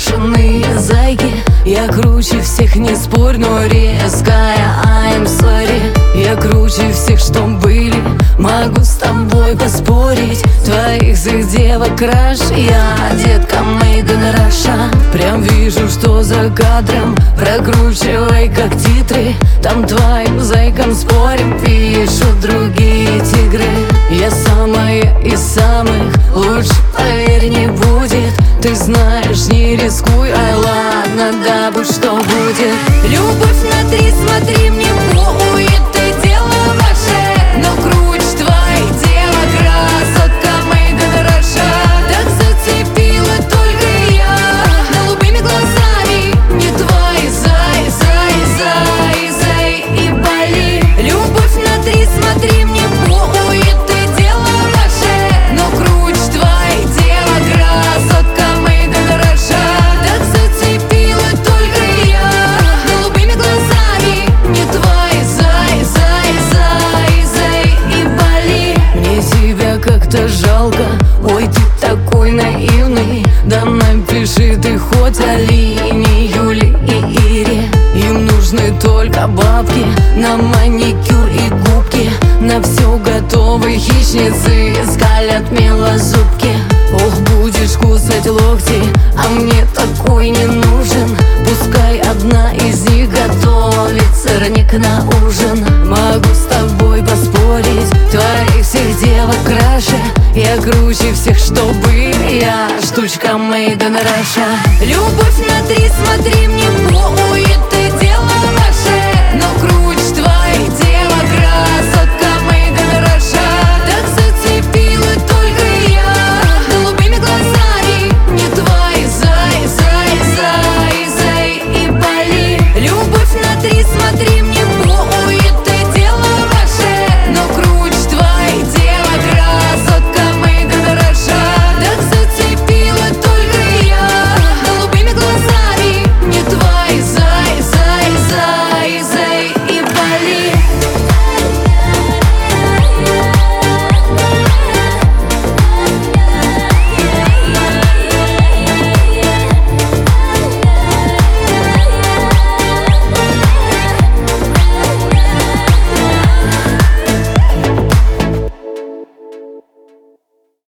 бешеные зайки. Я круче всех, не спорь, но резкая, I'm sorry. Я круче всех, что были, могу с тобой поспорить. Твоих всех девок краш, я детка made in Russia. Прям вижу, что за кадром, прокручивай как титры. Там твоим зайкам спорим, пишут другие тигры. Я самая из самых, лучше поверь не будет. Ты знаешь, не рискуй, ай ладно, да будь что будет. Любовь на 3, смотри, мне будет, ты дело ваше. Но круче твоих девок, красотка made in Russia. Так зацепила только я голубыми глазами. Не твои зай, зай, зай, зай и боли. Любовь на 3, смотри, мне будет, ты дело ваше. Но круче твоих девок, красотка made in Russia. Так зацепила только я голубыми глазами. Не твои зай, зай, зай, зай и боли. Мне тебя как-то жалко, ой, ты такой наивный. Да напиши ты хоть Алине, Юле и Ире. Им нужны только бабки на маникюр и губки. На все готовы хищницы, скалят милозубки. Ох, будешь кусать локти, а мне такой не нужен. Пускай одна из них готовит сырник на ужин. Могу с тобой поспорить, твоих всех девок краше. Я круче всех, что были, я штучка made in Russia. Любовь на 3, смотри, мне будет.